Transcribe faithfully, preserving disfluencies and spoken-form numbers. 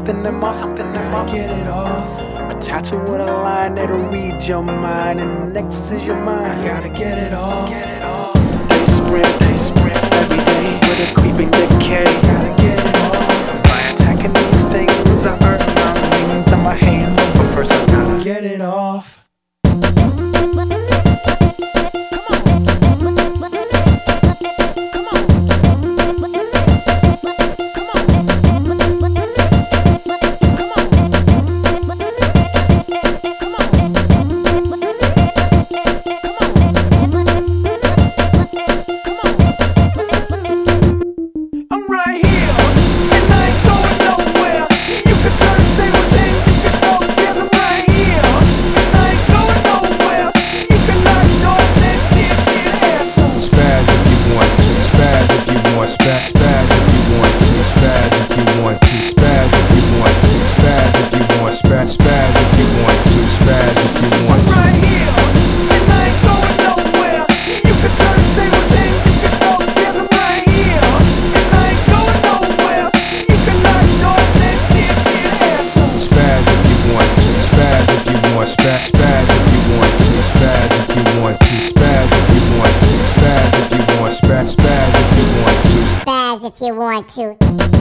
something in my, something in my. Get it off. A tattoo with a line that'll read your mind, and next is your mind. I gotta get it off. Get it off. They sprint, they sprint every day with a creeping decay. Gotta get it off. By attacking these things, I earn my wings and my hand. But first I gotta get it off. Spaz, spaz if you want to, spaz if you want to, spaz if you want to, spaz if you want, spaz, spaz if you want to, spaz if you want to. Right here, and I ain't going nowhere. You can turn the tables and you can throw chairs. I'm right here, and I ain't going nowhere. You can knock doors and tears in the air. Spaz if you want to, spaz if you want, spaz, spaz if you want to, spaz if you want to, spaz if you want to, spaz if you want, spaz, spaz if you want to. Spaz if you want to.